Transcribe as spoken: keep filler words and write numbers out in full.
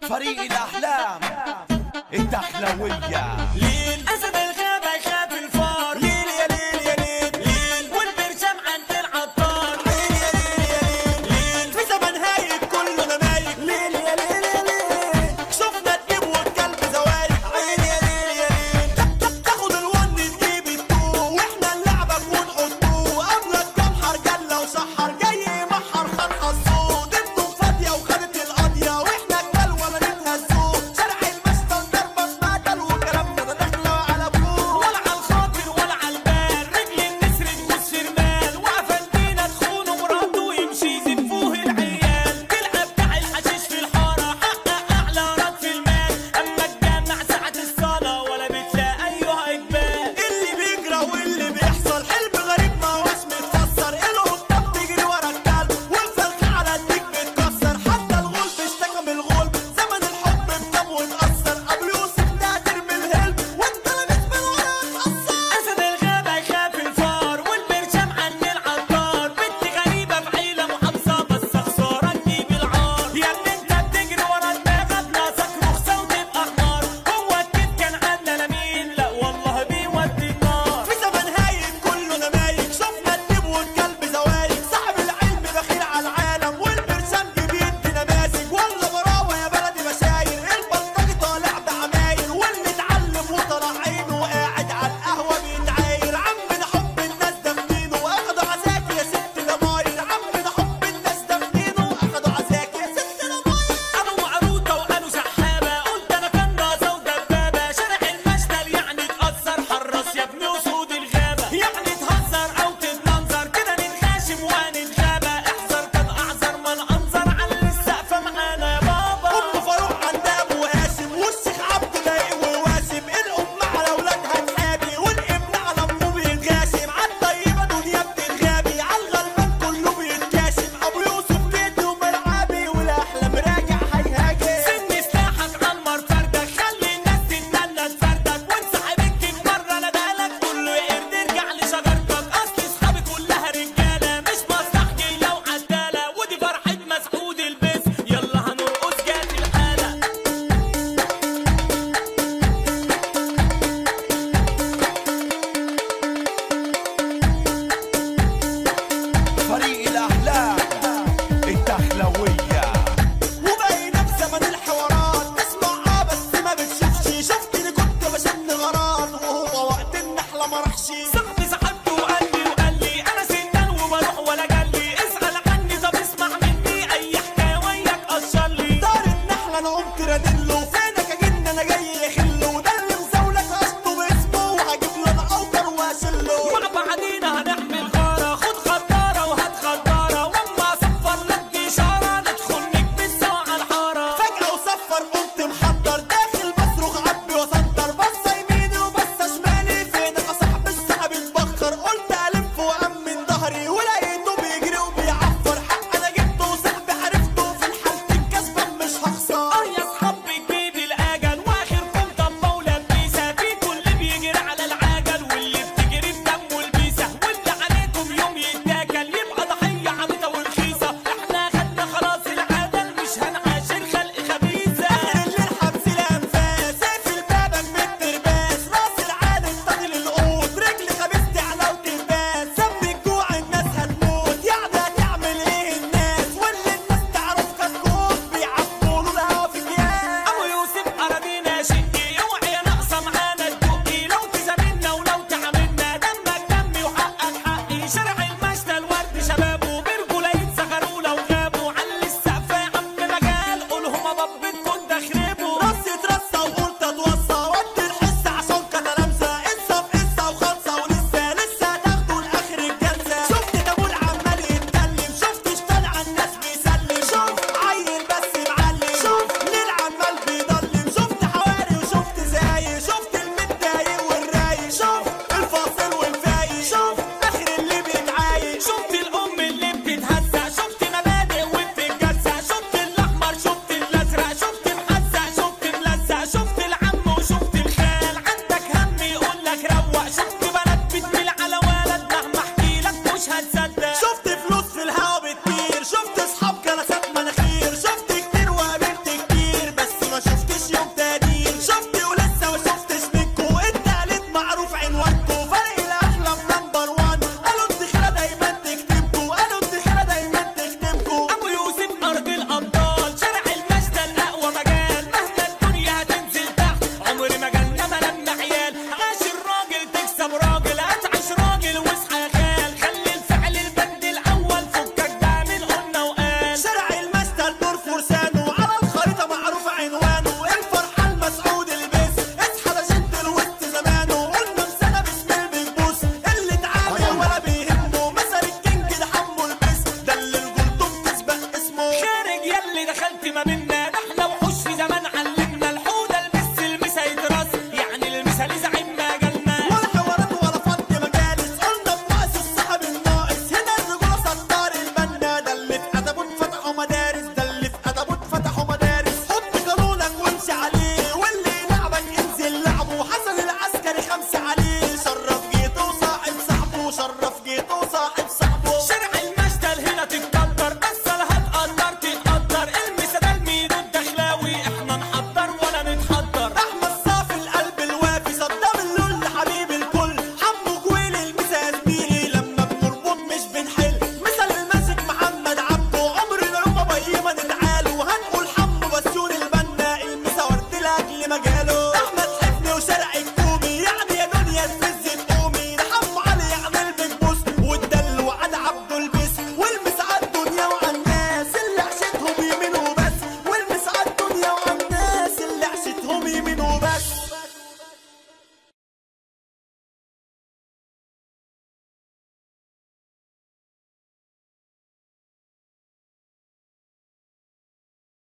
فريق الأحلام الدخلوية. ليل أسد الغابة يخاف الفار، ليل يا ليل يا ليل ليل، والبرشام عند العطار، ليل يا ليل يا ليل ليل، في زمن هايج كلنا نايج، ليل يا ليل يا ليل، شفنا الديب والكلب زوايج، عين يا ليل يا ليل، تاخد الون تجيب التو، واحنا نلعبك ونحطوه، قبلك جمحر جلة وسحر، جاي يمحر خنق الصوت، انتم فاضية وخدت القضية، واحنا جبال ولا نتهزوه، شارع المشتى ضربة بمعدل وكلامنا ده داخلة على ابوه، ولا على الخاطر ولا على البال، رجل النسر تبص شمال، وقفلتينا تخونه مراته ويمشي يزفوه العيال، تلعب بتاع الحشيش في الحارة، حقق أعلى رد في المال، أما الجامع ساعة الصلاة ولا بتلاقي أيها إقبال، اللي بيجرى واللي بيحصل حلم غريب ما هوش متفسر، القطة بتجري ورا الكلب والفرخة على الديك بتكسر، حتى الغول بيشتكى من الغول، زمن الحب بكام واتأثر.